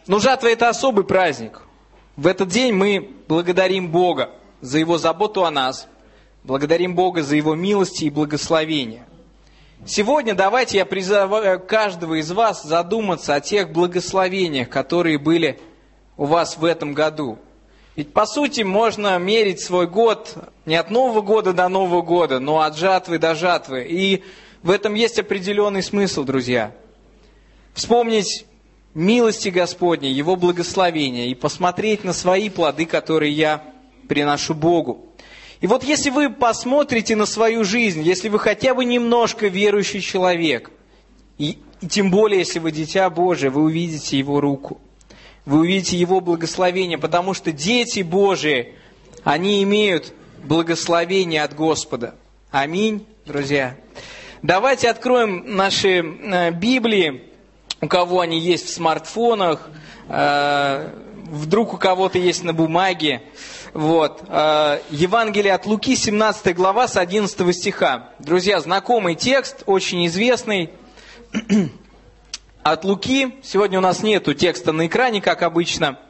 Но жатва – это особый праздник. В этот день мы благодарим Бога за Его заботу о нас, благодарим Бога за Его милости и благословения. Сегодня давайте я призываю каждого из вас задуматься о тех благословениях, которые были у вас в этом году. Ведь по сути можно мерить свой год не от Нового года до Нового года, но от жатвы до жатвы. И в этом есть определенный смысл, друзья. Вспомнить милости Господни, Его благословения и посмотреть на свои плоды, которые я приношу Богу. И вот если вы посмотрите на свою жизнь, если вы хотя бы немножко верующий человек, и тем более, если вы дитя Божие, вы увидите Его руку, вы увидите Его благословение, потому что дети Божии, они имеют благословение от Господа. Аминь, друзья. Давайте откроем наши Библии, у кого они есть в смартфонах, вдруг у кого-то есть на бумаге. Вот. Евангелие от Луки, 17 глава, с 11 стиха. Друзья, знакомый текст, очень известный. От Луки, сегодня у нас нету текста на экране, как обычно.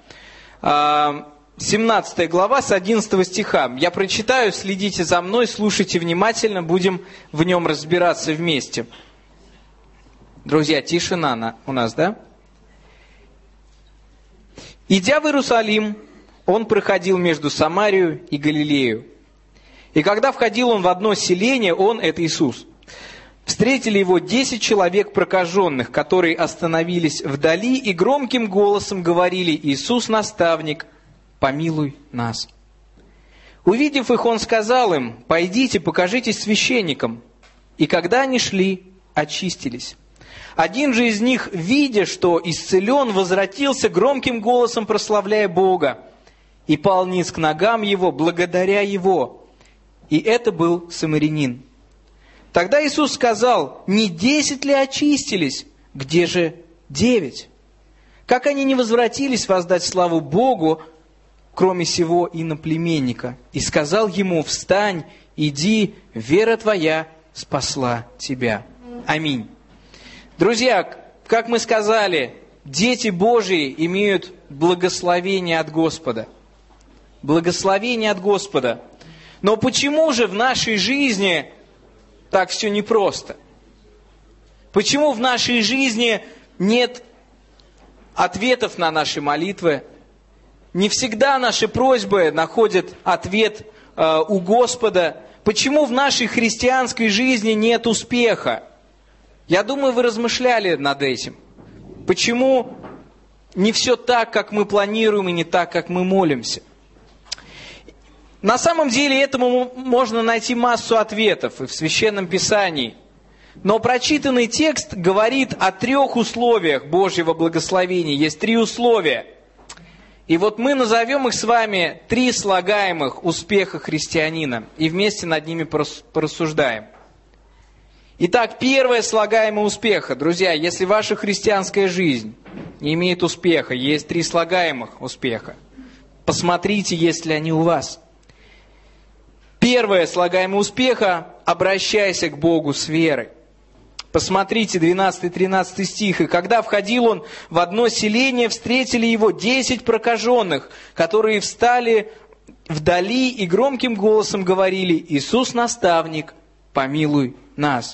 17 глава, с 11 стиха. Я прочитаю, следите за мной, слушайте внимательно, будем в нем разбираться вместе. Друзья, тишина у нас, да? «Идя в Иерусалим, он проходил между Самарию и Галилею. И когда входил он в одно селение, он, это Иисус, встретили его 10 человек прокаженных, которые остановились вдали и громким голосом говорили: «Иисус, наставник, помилуй нас». Увидев их, он сказал им: «Пойдите, покажитесь священникам». И когда они шли, очистились. Один же из них, видя, что исцелен, возвратился громким голосом, прославляя Бога, и пал низ к ногам его, благодаря его. И это был самарянин. Тогда Иисус сказал: «Не 10 ли очистились? Где же 9? Как они не возвратились воздать славу Богу, кроме сего иноплеменника? И сказал ему: встань, иди, вера твоя спасла тебя». Аминь. Друзья, как мы сказали, дети Божии имеют благословение от Господа. Благословение от Господа. Но почему же в нашей жизни так все непросто? Почему в нашей жизни нет ответов на наши молитвы? Не всегда наши просьбы находят ответ у Господа. Почему в нашей христианской жизни нет успеха? Я думаю, вы размышляли над этим. Почему не все так, как мы планируем, и не так, как мы молимся? На самом деле этому можно найти массу ответов и в Священном Писании. Но прочитанный текст говорит о 3 условиях Божьего благословения. Есть 3 условия. И вот мы назовем их с вами 3 слагаемых успеха христианина. И вместе над ними порассуждаем. Итак, первое слагаемое успеха. Друзья, если ваша христианская жизнь не имеет успеха, есть 3 слагаемых успеха. Посмотрите, есть ли они у вас. Первое слагаемое успеха – обращайся к Богу с верой. Посмотрите, 12-13 стих. «И когда входил он в одно селение, встретили его 10 прокаженных, которые встали вдали и громким голосом говорили: Иисус, наставник, помилуй нас».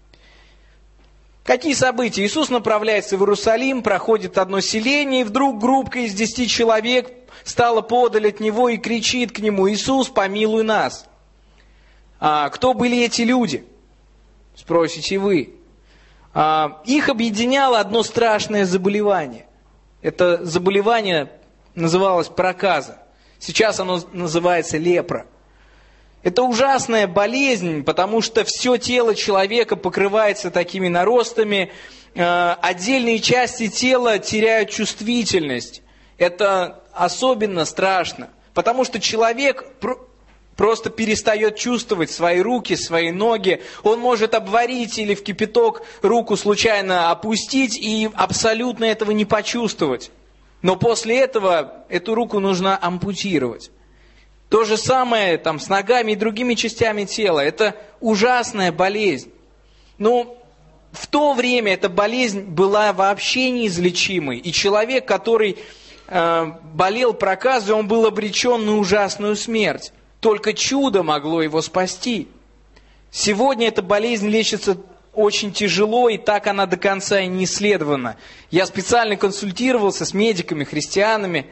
Какие события? Иисус направляется в Иерусалим, проходит одно селение, и вдруг группка из 10 человек стала подаль от него и кричит к нему: «Иисус, помилуй нас». Кто были эти люди? Спросите вы. Их объединяло одно страшное заболевание. Это заболевание называлось проказа. Сейчас оно называется лепра. Это ужасная болезнь, потому что все тело человека покрывается такими наростами, отдельные части тела теряют чувствительность. Это особенно страшно, потому что человек просто перестает чувствовать свои руки, свои ноги. Он может обварить или в кипяток руку случайно опустить и абсолютно этого не почувствовать. Но после этого эту руку нужно ампутировать. То же самое с ногами и другими частями тела. Это ужасная болезнь. в то время эта болезнь была вообще неизлечимой. И человек, который болел проказой, он был обречен на ужасную смерть. Только чудо могло его спасти. Сегодня эта болезнь лечится очень тяжело, и так она до конца и не исследована. Я специально консультировался с медиками, христианами,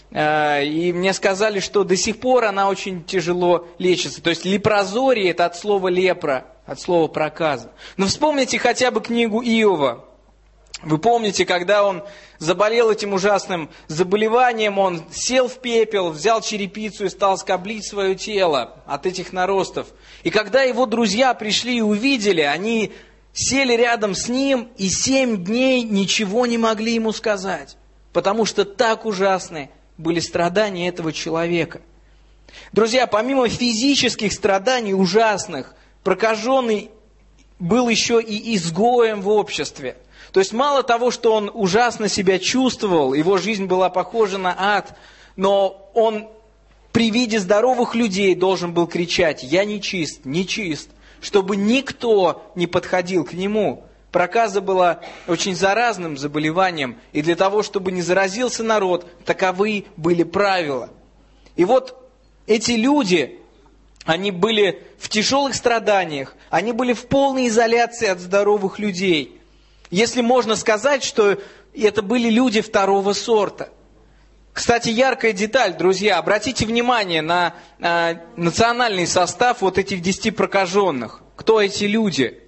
и мне сказали, что до сих пор она очень тяжело лечится. То есть лепрозорий – это от слова лепра, от слова проказа. Но вспомните хотя бы книгу Иова. Вы помните, когда он заболел этим ужасным заболеванием, он сел в пепел, взял черепицу и стал скоблить свое тело от этих наростов. И когда его друзья пришли и увидели, они сели рядом с ним и 7 дней ничего не могли ему сказать, потому что так ужасны были страдания этого человека. Друзья, помимо физических страданий ужасных, прокаженный был еще и изгоем в обществе. То есть мало того, что он ужасно себя чувствовал, его жизнь была похожа на ад, но он при виде здоровых людей должен был кричать: «Я нечист, нечист», чтобы никто не подходил к нему. Проказа была очень заразным заболеванием, и для того, чтобы не заразился народ, таковы были правила. И вот эти люди, они были в тяжелых страданиях, они были в полной изоляции от здоровых людей. Если можно сказать, что это были люди второго сорта. Кстати, яркая деталь, друзья, обратите внимание на национальный состав вот этих 10 прокаженных. Кто эти люди?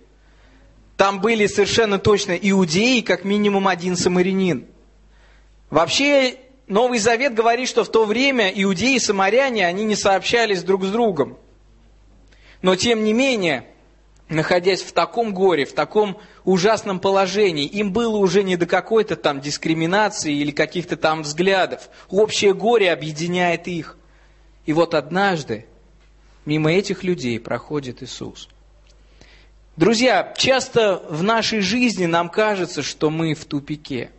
Там были совершенно точно иудеи, как минимум 1 самарянин. Вообще, Новый Завет говорит, что в то время иудеи и самаряне, они не сообщались друг с другом. Но тем не менее, находясь в таком горе, в таком ужасном положении, им было уже не до какой-то там дискриминации или каких-то там взглядов. Общее горе объединяет их. И вот однажды мимо этих людей проходит Иисус. Друзья, часто в нашей жизни нам кажется, что мы в тупике,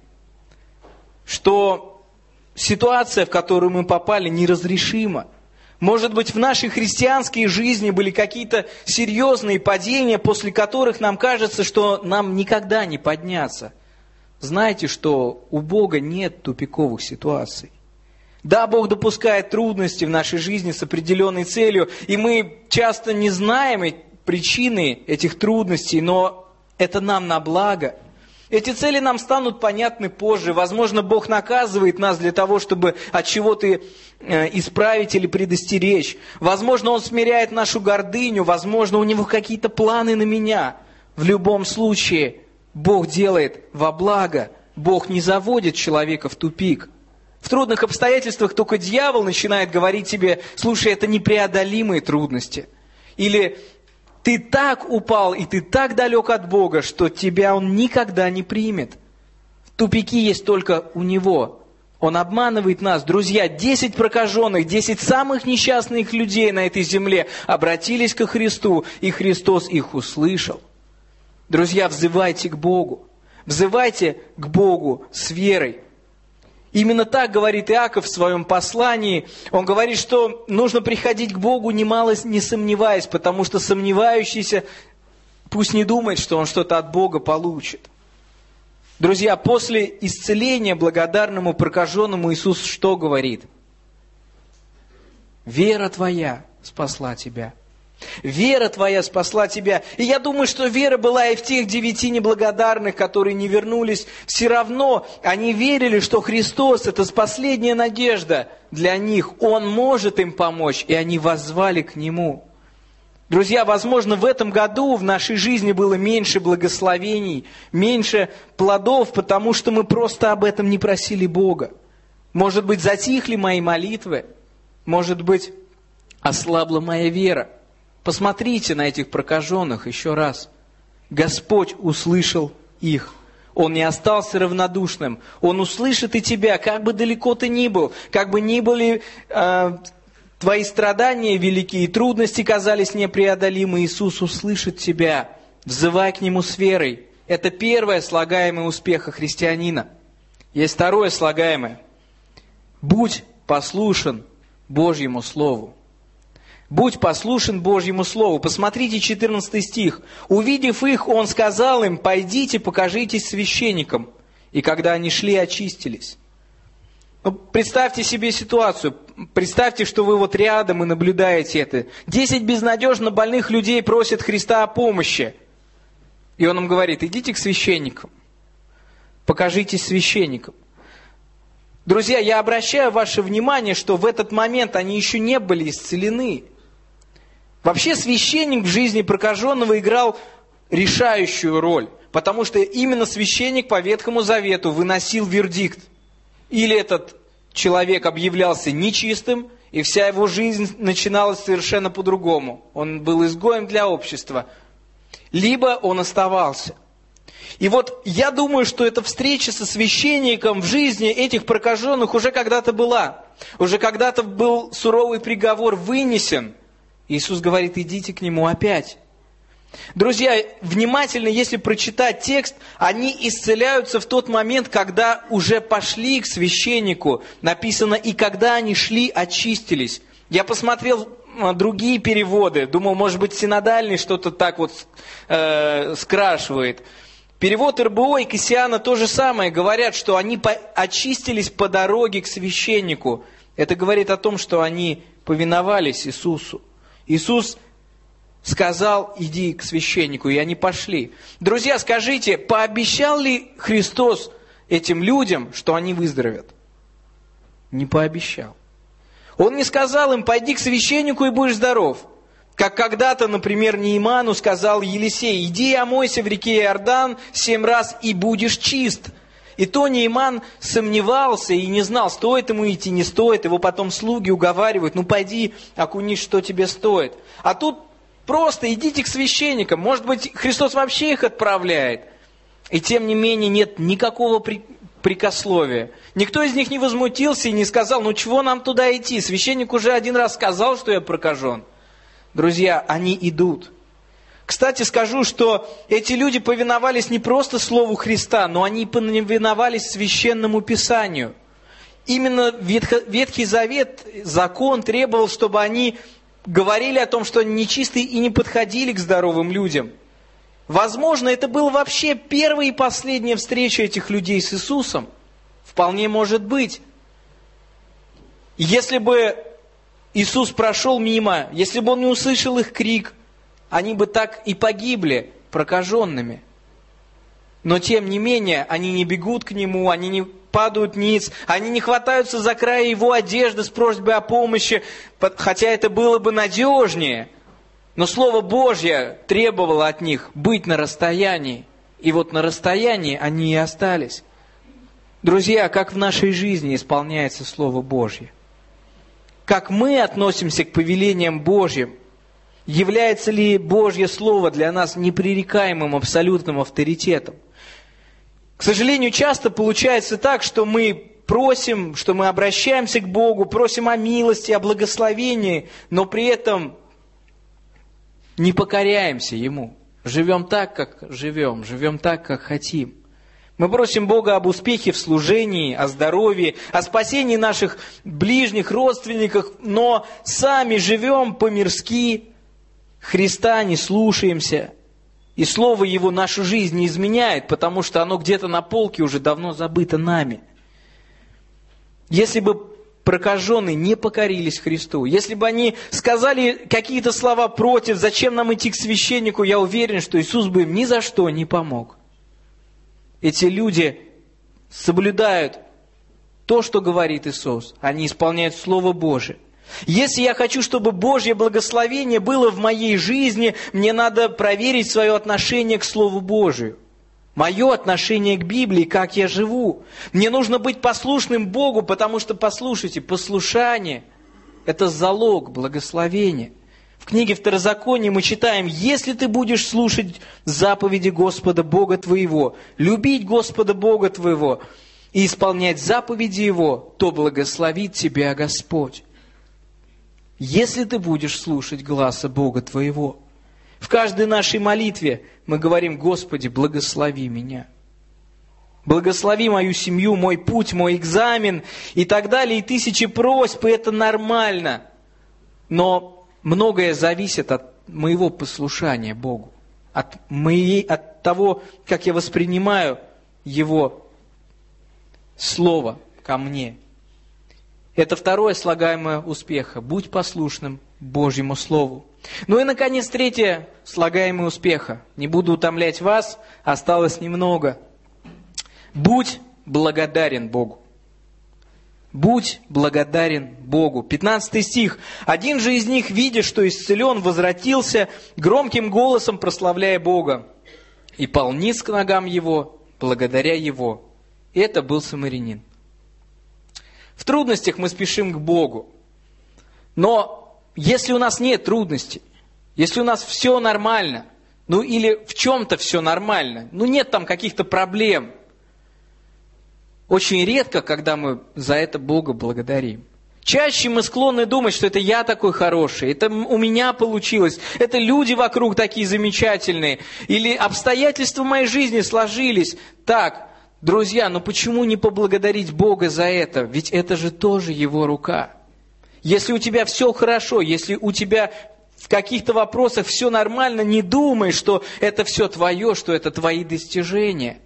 что ситуация, в которую мы попали, неразрешима. Может быть, в нашей христианской жизни были какие-то серьезные падения, после которых нам кажется, что нам никогда не подняться. Знаете, что у Бога нет тупиковых ситуаций. Да, Бог допускает трудности в нашей жизни с определенной целью, и мы часто не знаем причины этих трудностей, но это нам на благо. Эти цели нам станут понятны позже. Возможно, Бог наказывает нас для того, чтобы от чего-то исправить или предостеречь. Возможно, Он смиряет нашу гордыню. Возможно, у Него какие-то планы на меня. В любом случае, Бог делает во благо. Бог не заводит человека в тупик. В трудных обстоятельствах только дьявол начинает говорить тебе: слушай, это непреодолимые трудности. Или ты так упал, и ты так далек от Бога, что тебя Он никогда не примет. Тупики есть только у Него. Он обманывает нас. Друзья, 10 прокаженных, 10 самых несчастных людей на этой земле обратились ко Христу, и Христос их услышал. Друзья, взывайте к Богу. Взывайте к Богу с верой. Именно так говорит Иаков в своем послании. Он говорит, что нужно приходить к Богу, немало не сомневаясь, потому что сомневающийся пусть не думает, что он что-то от Бога получит. Друзья, после исцеления благодарному прокаженному Иисус что говорит? Вера твоя спасла тебя. Вера твоя спасла тебя. И я думаю, что вера была и в тех 9 неблагодарных, которые не вернулись. Все равно они верили, что Христос – это последняя надежда для них. Он может им помочь, и они воззвали к Нему. Друзья, возможно, в этом году в нашей жизни было меньше благословений, меньше плодов, потому что мы просто об этом не просили Бога. Может быть, затихли мои молитвы, может быть, ослабла моя вера. Посмотрите на этих прокаженных еще раз. Господь услышал их. Он не остался равнодушным. Он услышит и тебя, как бы далеко ты ни был, как бы ни были твои страдания великие, трудности казались непреодолимы. Иисус услышит тебя. Взывай к Нему с верой. Это первое слагаемое успеха христианина. Есть второе слагаемое. Будь послушен Божьему Слову. Будь послушен Божьему Слову. Посмотрите 14 стих. «Увидев их, он сказал им: пойдите, покажитесь священникам». И когда они шли, очистились. Представьте себе ситуацию. Представьте, что вы вот рядом и наблюдаете это. 10 безнадежно больных людей просят Христа о помощи. И он им говорит: идите к священникам. Покажитесь священникам. Друзья, я обращаю ваше внимание, что в этот момент они еще не были исцелены. Вообще священник в жизни прокаженного играл решающую роль, потому что именно священник по Ветхому Завету выносил вердикт. Или этот человек объявлялся нечистым, и вся его жизнь начиналась совершенно по-другому. Он был изгоем для общества. Либо он оставался. И вот я думаю, что эта встреча со священником в жизни этих прокаженных уже когда-то была. Уже когда-то был суровый приговор вынесен. Иисус говорит: идите к нему опять. Друзья, внимательно, если прочитать текст, они исцеляются в тот момент, когда уже пошли к священнику. Написано: и когда они шли, очистились. Я посмотрел другие переводы, думал, может быть, синодальный что-то так вот скрашивает. Перевод РБО и Кассиана то же самое. Говорят, что они очистились по дороге к священнику. Это говорит о том, что они повиновались Иисусу. Иисус сказал: иди к священнику, и они пошли. Друзья, скажите, пообещал ли Христос этим людям, что они выздоровеют? Не пообещал. Он не сказал им: пойди к священнику и будешь здоров. Как когда-то, например, Неиману сказал Елисей: иди и омойся в реке Иордан 7 раз и будешь чист. И то Неиман сомневался и не знал, стоит ему идти, не стоит. Его потом слуги уговаривают: ну пойди, окунись, что тебе стоит. А тут просто идите к священникам. Может быть, Христос вообще их отправляет. И тем не менее нет никакого прикословия. Никто из них не возмутился и не сказал: ну чего нам туда идти? Священник уже один раз сказал, что я прокажен. Друзья, они идут. Кстати, скажу, что эти люди повиновались не просто Слову Христа, но они повиновались Священному Писанию. Именно Ветхий Завет, закон требовал, чтобы они говорили о том, что они нечистые, и не подходили к здоровым людям. Возможно, это была вообще первая и последняя встреча этих людей с Иисусом. Вполне может быть. Если бы Иисус прошел мимо, если бы Он не услышал их крик, они бы так и погибли прокаженными. Но тем не менее, они не бегут к Нему, они не падают ниц, они не хватаются за край Его одежды с просьбой о помощи, хотя это было бы надежнее. Но Слово Божье требовало от них быть на расстоянии. И вот на расстоянии они и остались. Друзья, как в нашей жизни исполняется Слово Божье? Как мы относимся к повелениям Божьим? Является ли Божье Слово для нас непререкаемым абсолютным авторитетом? К сожалению, часто получается так, что мы просим, что мы обращаемся к Богу, просим о милости, о благословении, но при этом не покоряемся Ему. Живем так, как живем так, как хотим. Мы просим Бога об успехе в служении, о здоровье, о спасении наших ближних, родственников, но сами живем по-мирски, Христа не слушаемся, и Слово Его нашу жизнь не изменяет, потому что оно где-то на полке уже давно забыто нами. Если бы прокаженные не покорились Христу, если бы они сказали какие-то слова против, зачем нам идти к священнику, я уверен, что Иисус бы им ни за что не помог. Эти люди соблюдают то, что говорит Иисус. Они исполняют Слово Божие. Если я хочу, чтобы Божье благословение было в моей жизни, мне надо проверить свое отношение к Слову Божию. Мое отношение к Библии, как я живу. Мне нужно быть послушным Богу, потому что, послушайте, послушание – это залог благословения. В книге Второзакония мы читаем: «Если ты будешь слушать заповеди Господа Бога твоего, любить Господа Бога твоего и исполнять заповеди Его, то благословит тебя Господь». Если ты будешь слушать гласа Бога твоего. В каждой нашей молитве мы говорим: Господи, благослови меня. Благослови мою семью, мой путь, мой экзамен и так далее. И тысячи просьб, и это нормально. Но многое зависит от моего послушания Богу, от того, как я воспринимаю Его Слово ко мне. Это второе слагаемое успеха. Будь послушным Божьему Слову. Ну и, наконец, третье слагаемое успеха. Не буду утомлять вас, осталось немного. Будь благодарен Богу. Будь благодарен Богу. 15 стих. Один же из них, видя, что исцелен, возвратился, громким голосом прославляя Бога. И пал низ к ногам его, благодаря его. Это был самарянин. В трудностях мы спешим к Богу. Но если у нас нет трудностей, если у нас все нормально, ну или в чем-то все нормально, ну нет там каких-то проблем, очень редко, когда мы за это Бога благодарим. Чаще мы склонны думать, что это я такой хороший, это у меня получилось, это люди вокруг такие замечательные, или обстоятельства моей жизни сложились так. Друзья, ну почему не поблагодарить Бога за это? Ведь это же тоже Его рука. Если у тебя все хорошо, если у тебя в каких-то вопросах все нормально, не думай, что это все твое, что это твои достижения.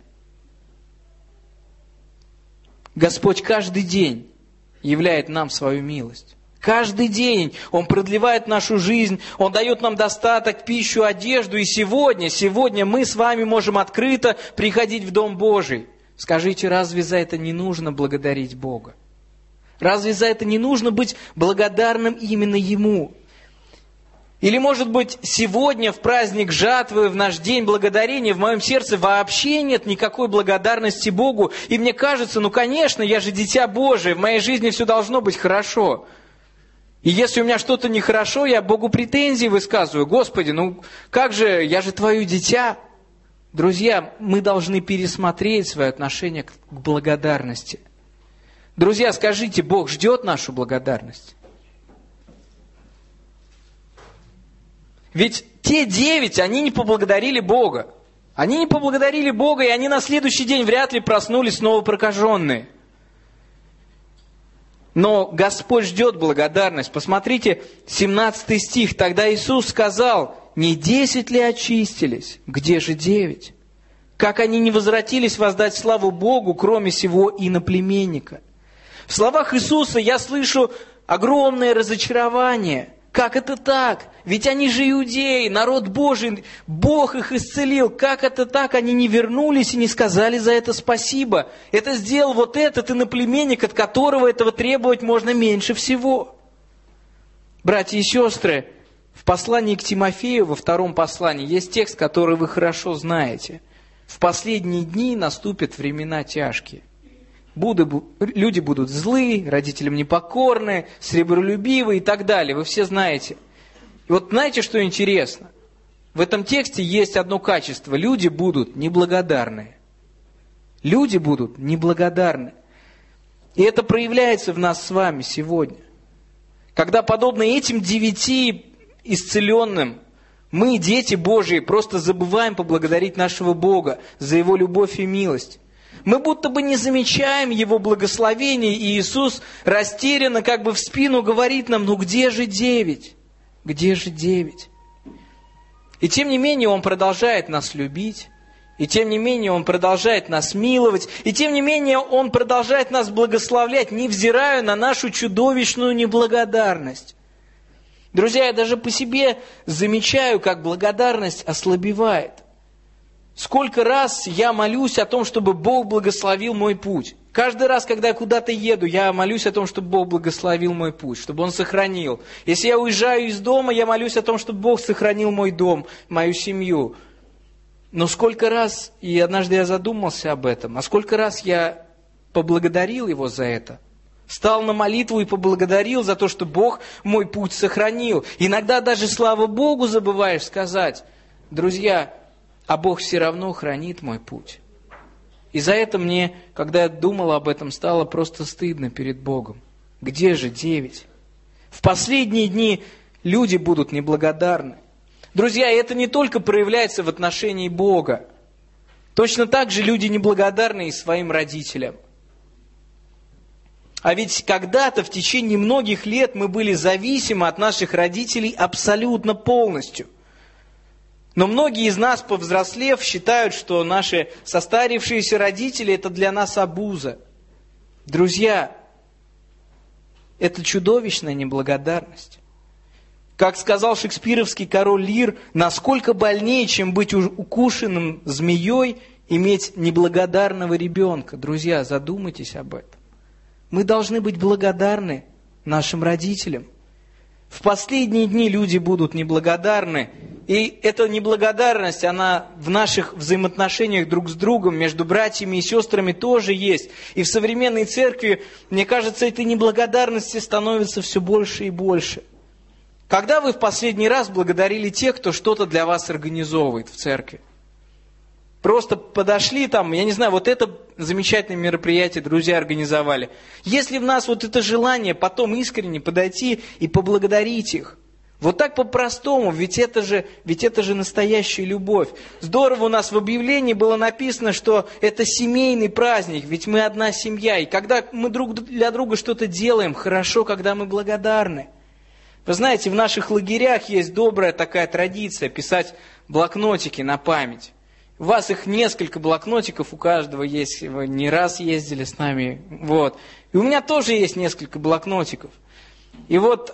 Господь каждый день являет нам свою милость. Каждый день Он продлевает нашу жизнь, Он дает нам достаток, пищу, одежду. И сегодня мы с вами можем открыто приходить в Дом Божий. Скажите, разве за это не нужно благодарить Бога? Разве за это не нужно быть благодарным именно Ему? Или, может быть, сегодня, в праздник жатвы, в наш день благодарения, в моем сердце вообще нет никакой благодарности Богу. И мне кажется, ну, конечно, я же дитя Божие, в моей жизни все должно быть хорошо. И если у меня что-то нехорошо, я Богу претензии высказываю. Господи, ну как же, я же Твое дитя. Друзья, мы должны пересмотреть свое отношение к благодарности. Друзья, скажите, Бог ждет нашу благодарность? Ведь те 9, они не поблагодарили Бога. Они не поблагодарили Бога, и они на следующий день вряд ли проснулись снова прокаженные. Но Господь ждет благодарность. Посмотрите, 17 стих. Тогда Иисус сказал: не 10 ли очистились? Где же 9? Как они не возвратились воздать славу Богу, кроме сего иноплеменника? В словах Иисуса я слышу огромное разочарование. Как это так? Ведь они же иудеи, народ Божий, Бог их исцелил. Как это так? Они не вернулись и не сказали за это спасибо. Это сделал вот этот иноплеменник, от которого этого требовать можно меньше всего. Братья и сестры, в послании к Тимофею, во 2 послании, есть текст, который вы хорошо знаете. В последние дни наступят времена тяжкие. Люди будут злые, родителям непокорные, сребролюбивые и так далее. Вы все знаете. И вот знаете, что интересно? В этом тексте есть одно качество. Люди будут неблагодарные. Люди будут неблагодарны. И это проявляется в нас с вами сегодня. Когда, подобно этим 9 исцеленным, мы, дети Божьи, просто забываем поблагодарить нашего Бога за Его любовь и милость. Мы будто бы не замечаем Его благословений, и Иисус растерянно как бы в спину говорит нам: ну где же 9? Где же 9? И тем не менее Он продолжает нас любить, и тем не менее Он продолжает нас миловать, и тем не менее Он продолжает нас благословлять, невзирая на нашу чудовищную неблагодарность. Друзья, я даже по себе замечаю, как благодарность ослабевает. Сколько раз я молюсь о том, чтобы Бог благословил мой путь. Каждый раз, когда я куда-то еду, я молюсь о том, чтобы Бог благословил мой путь, чтобы Он сохранил. Если я уезжаю из дома, я молюсь о том, чтобы Бог сохранил мой дом, мою семью. Но сколько раз, и однажды я задумался об этом, а сколько раз я поблагодарил Его за это. Встал на молитву и поблагодарил за то, что Бог мой путь сохранил. Иногда даже слава Богу забываешь сказать. Друзья, а Бог все равно хранит мой путь. И за это мне, когда я думал об этом, стало просто стыдно перед Богом. Где же 9? В последние дни люди будут неблагодарны. Друзья, это не только проявляется в отношении Бога. Точно так же люди неблагодарны и своим родителям. А ведь когда-то в течение многих лет мы были зависимы от наших родителей абсолютно полностью. Но многие из нас, повзрослев, считают, что наши состарившиеся родители – это для нас обуза. Друзья, это чудовищная неблагодарность. Как сказал шекспировский король Лир, насколько больнее, чем быть укушенным змеей, иметь неблагодарного ребенка. Друзья, задумайтесь об этом. Мы должны быть благодарны нашим родителям. В последние дни люди будут неблагодарны. И эта неблагодарность, она в наших взаимоотношениях друг с другом, между братьями и сестрами тоже есть. И в современной церкви, мне кажется, этой неблагодарности становится все больше и больше. Когда вы в последний раз благодарили тех, кто что-то для вас организовывает в церкви? Просто подошли там, я не знаю, вот это замечательное мероприятие друзья организовали. Если в нас вот это желание потом искренне подойти и поблагодарить их, вот так по-простому, ведь это же настоящая любовь. Здорово, у нас в объявлении было написано, что это семейный праздник, ведь мы одна семья. И когда мы друг для друга что-то делаем, хорошо, когда мы благодарны. Вы знаете, в наших лагерях есть добрая такая традиция писать блокнотики на память. У вас их несколько блокнотиков, у каждого есть, вы не раз ездили с нами. Вот. И у меня тоже есть несколько блокнотиков. И вот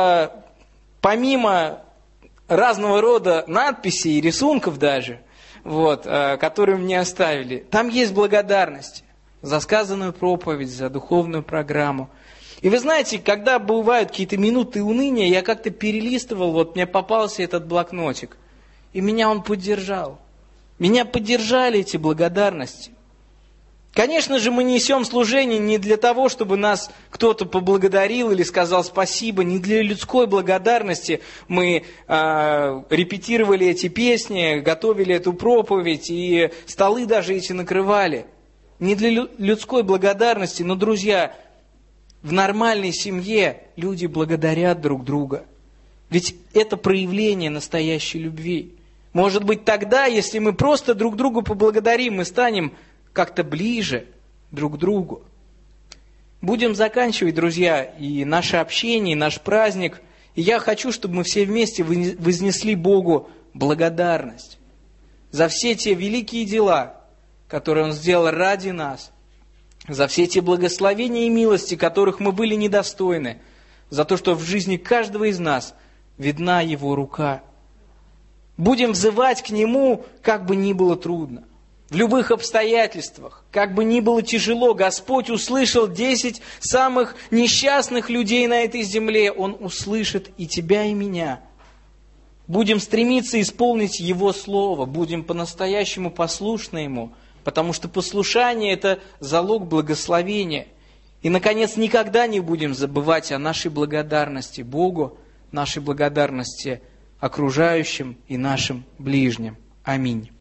помимо разного рода надписей и рисунков даже, вот, которые мне оставили, там есть благодарность за сказанную проповедь, за духовную программу. И вы знаете, когда бывают какие-то минуты уныния, я как-то перелистывал, вот мне попался этот блокнотик, и меня он поддержал. Меня поддержали эти благодарности. Конечно же, мы несем служение не для того, чтобы нас кто-то поблагодарил или сказал спасибо, не для людской благодарности мы репетировали эти песни, готовили эту проповедь и столы даже эти накрывали. Не для людской благодарности, но, друзья, в нормальной семье люди благодарят друг друга. Ведь это проявление настоящей любви. Может быть, тогда, если мы просто друг другу поблагодарим, мы станем как-то ближе друг к другу. Будем заканчивать, друзья, и наше общение, и наш праздник. И я хочу, чтобы мы все вместе вознесли Богу благодарность за все те великие дела, которые Он сделал ради нас, за все те благословения и милости, которых мы были недостойны, за то, что в жизни каждого из нас видна Его рука. Будем взывать к Нему, как бы ни было трудно. В любых обстоятельствах, как бы ни было тяжело, Господь услышал 10 самых несчастных людей на этой земле. Он услышит и тебя, и меня. Будем стремиться исполнить Его Слово, будем по-настоящему послушны Ему, потому что послушание – это залог благословения. И, наконец, никогда не будем забывать о нашей благодарности Богу, нашей благодарности окружающим и нашим ближним. Аминь.